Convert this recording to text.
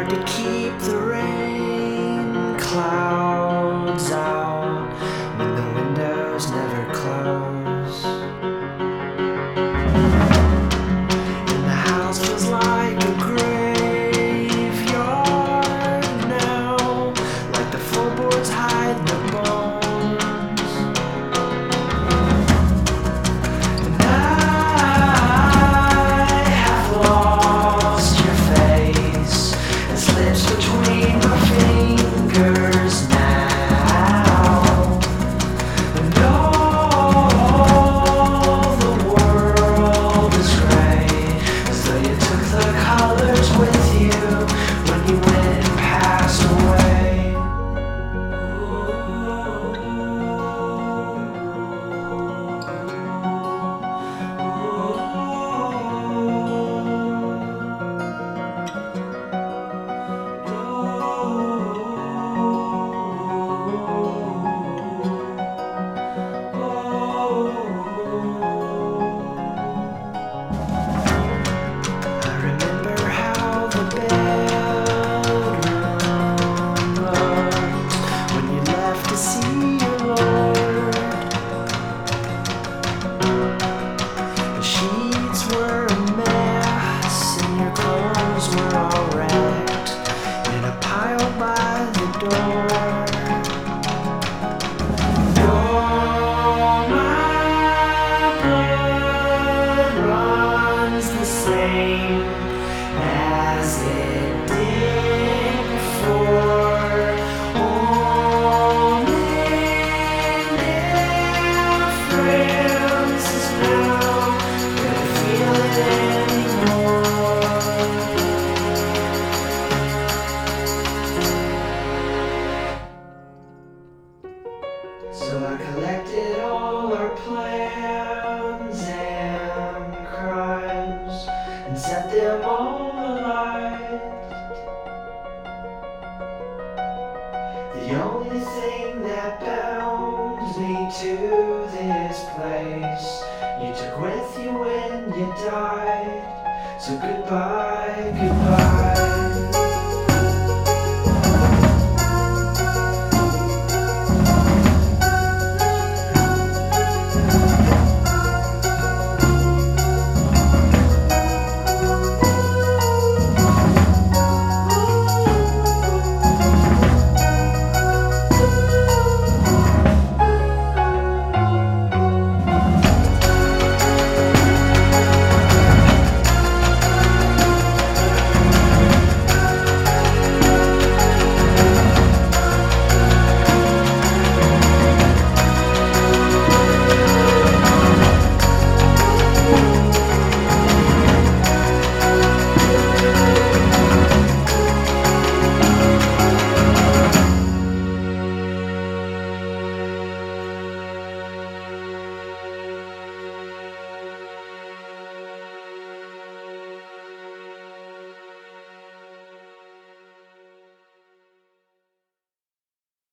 to keep the rain clouds out when the windows never close. And the house feels like a graveyard now, like the floorboards hide the bones. And I have lost your face. It slips between my fingers now. And all the world is gray, as though you took the colors with you when you went and passed away. I remember how the bedroom looked when you left to see your Lord. The sheets were a mess and your clothes were all wrecked in a pile by the door. My blood runs the same as it did before. Only difference is now gonna feel it anymore. So I collected all our plans and crimes and set them all alight. The only thing that bound me to this place you took with you when you died. So goodbye, goodbye.